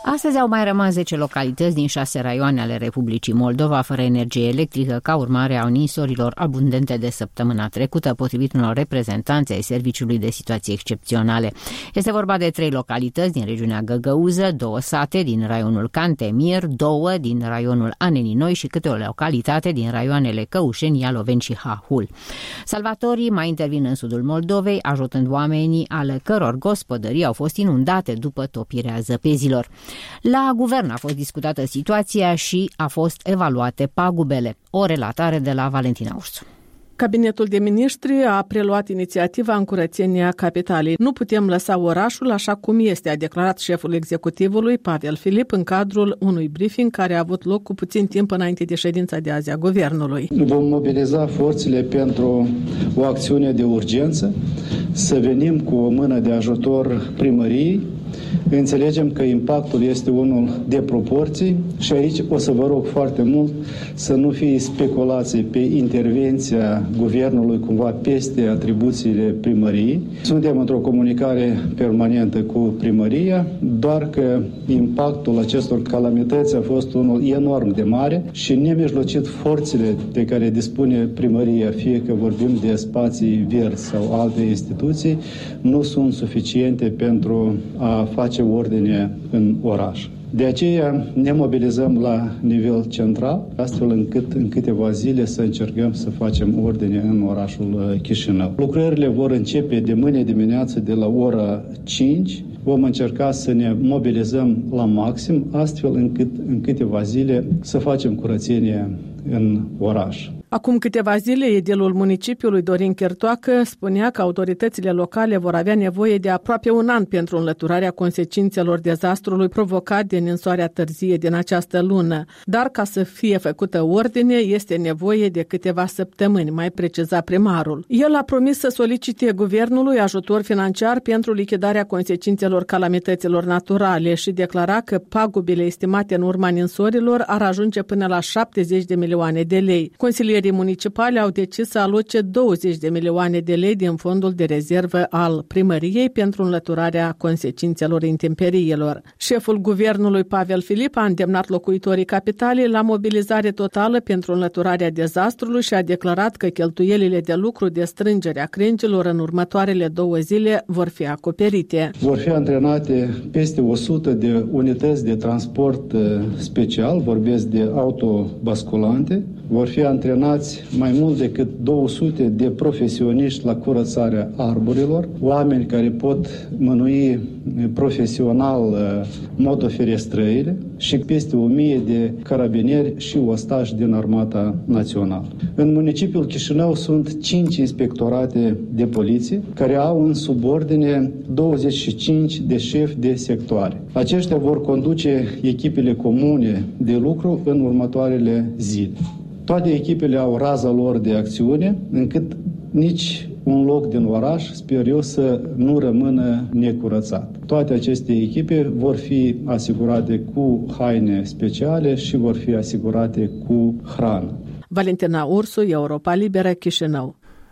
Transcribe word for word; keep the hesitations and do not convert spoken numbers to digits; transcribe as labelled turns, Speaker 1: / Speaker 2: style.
Speaker 1: Astăzi au mai rămas zece localități din șase raioane ale Republicii Moldova fără energie electrică ca urmare a ninsorilor abundente de săptămâna trecută, potrivit unor reprezentanți ai Serviciului de Situații Excepționale. Este vorba de trei localități din regiunea Găgăuză, două sate din raionul Cantemir, două din raionul Anenii Noi și câte o localitate din raioanele Căușeni, Ialoveni și Hahul. Salvatorii mai intervin în sudul Moldovei, ajutând oamenii ale căror gospodării au fost inundate după topirea zăpezilor. La guvern a fost discutată situația și a fost evaluate pagubele. O relatare de la Valentina Ursu.
Speaker 2: Cabinetul de miniștri a preluat inițiativa în curățenia capitalei. Nu putem lăsa orașul așa cum este, a declarat șeful executivului Pavel Filip în cadrul unui briefing care a avut loc cu puțin timp înainte de ședința de azi a guvernului.
Speaker 3: Vom mobiliza forțele pentru o acțiune de urgență, să venim cu o mână de ajutor primăriei. Înțelegem că impactul este unul de proporții și aici o să vă rog foarte mult să nu fie speculații pe intervenția guvernului cumva peste atribuțiile primăriei. Suntem într-o comunicare permanentă cu primăria, doar că impactul acestor calamități a fost unul enorm de mare și nemijlocit forțele de care dispune primăria, fie că vorbim de spații verzi sau alte instituții, nu sunt suficiente pentru a face ordine în oraș. De aceea ne mobilizăm la nivel central, astfel încât în câteva zile să încercăm să facem ordine în orașul Chișinău. Lucrările vor începe de mâine dimineață de la ora cinci. Vom încerca să ne mobilizăm la maxim, astfel încât în câteva zile să facem curățenie în oraș.
Speaker 2: Acum câteva zile, edilul municipiului Dorin Chertoacă spunea că autoritățile locale vor avea nevoie de aproape un an pentru înlăturarea consecințelor dezastrului provocat de ninsoarea târzie din această lună. Dar ca să fie făcută ordine, este nevoie de câteva săptămâni, mai preciza primarul. El a promis să solicite guvernului ajutor financiar pentru lichidarea consecințelor calamităților naturale și declara că pagubele estimate în urma ninsorilor ar ajunge până la șaptezeci de milioane de lei. Consilierii municipale au decis să aloce douăzeci de milioane de lei din fondul de rezervă al primăriei pentru înlăturarea consecințelor intemperiilor. Șeful guvernului Pavel Filip a îndemnat locuitorii capitalei la mobilizare totală pentru înlăturarea dezastrului și a declarat că cheltuielile de lucru de strângere a crengilor în următoarele două zile vor fi acoperite.
Speaker 3: Vor fi antrenate peste o sută de unități de transport special, vorbesc de autobasculante. Vor fi antrenați mai mult decât două sute de profesioniști la curățarea arborilor, oameni care pot mânui profesional motoferestrăile și peste o mie de carabinieri și ostași din Armata Națională. În municipiul Chișinău sunt cinci inspectorate de poliție care au în subordine douăzeci și cinci de șefi de sectoare. Aceștia vor conduce echipele comune de lucru în următoarele zile. Toate echipele au raza lor de acțiune, încât nici un loc din oraș, sper eu, să nu rămână necurățat. Toate aceste echipe vor fi asigurate cu haine speciale și vor fi asigurate cu hrană.
Speaker 2: Valentina Ursu, Europa Liberă, Chișinău.